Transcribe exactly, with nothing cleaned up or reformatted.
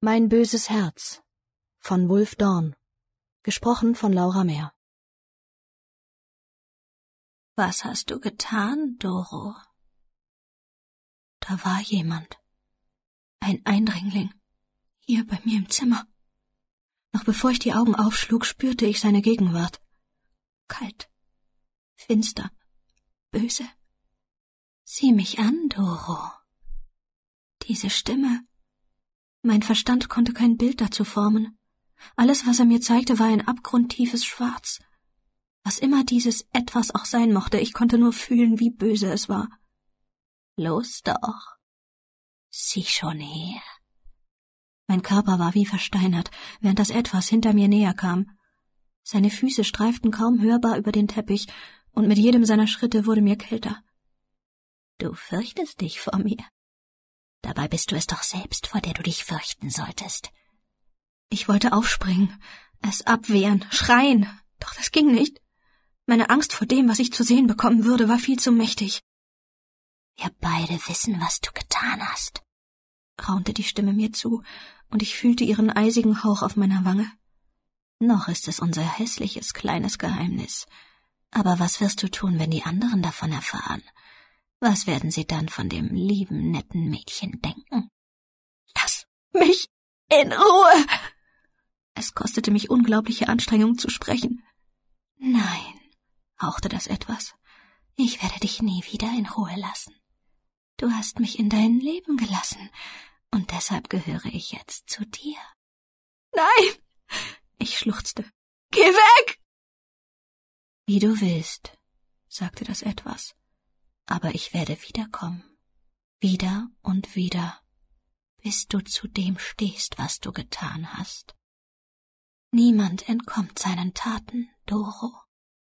Mein böses Herz von Wulf Dorn. Gesprochen von Laura Mehr. Was hast du getan, Doro? Da war jemand. Ein Eindringling. Hier bei mir im Zimmer. Noch bevor ich die Augen aufschlug, spürte ich seine Gegenwart. Kalt. Finster. Böse. Sieh mich an, Doro. Diese Stimme. Mein Verstand konnte kein Bild dazu formen. Alles, was er mir zeigte, war ein abgrundtiefes Schwarz. Was immer dieses Etwas auch sein mochte, ich konnte nur fühlen, wie böse es war. Los doch. Sieh schon her. Mein Körper war wie versteinert, während das Etwas hinter mir näher kam. Seine Füße streiften kaum hörbar über den Teppich, und mit jedem seiner Schritte wurde mir kälter. Du fürchtest dich vor mir. Dabei bist du es doch selbst, vor der du dich fürchten solltest. Ich wollte aufspringen, es abwehren, schreien, doch das ging nicht. Meine Angst vor dem, was ich zu sehen bekommen würde, war viel zu mächtig. Wir beide wissen, was du getan hast, raunte die Stimme mir zu, und ich fühlte ihren eisigen Hauch auf meiner Wange. Noch ist es unser hässliches, kleines Geheimnis. Aber was wirst du tun, wenn die anderen davon erfahren? Was werden sie dann von dem lieben, netten Mädchen denken? Lass mich in Ruhe! Es kostete mich unglaubliche Anstrengung zu sprechen. Nein, hauchte das Etwas. Ich werde dich nie wieder in Ruhe lassen. Du hast mich in dein Leben gelassen, und deshalb gehöre ich jetzt zu dir. Nein! Ich schluchzte. Geh weg! Wie du willst, sagte das Etwas. Aber ich werde wiederkommen. Wieder und wieder, bis du zu dem stehst, was du getan hast. Niemand entkommt seinen Taten, Doro.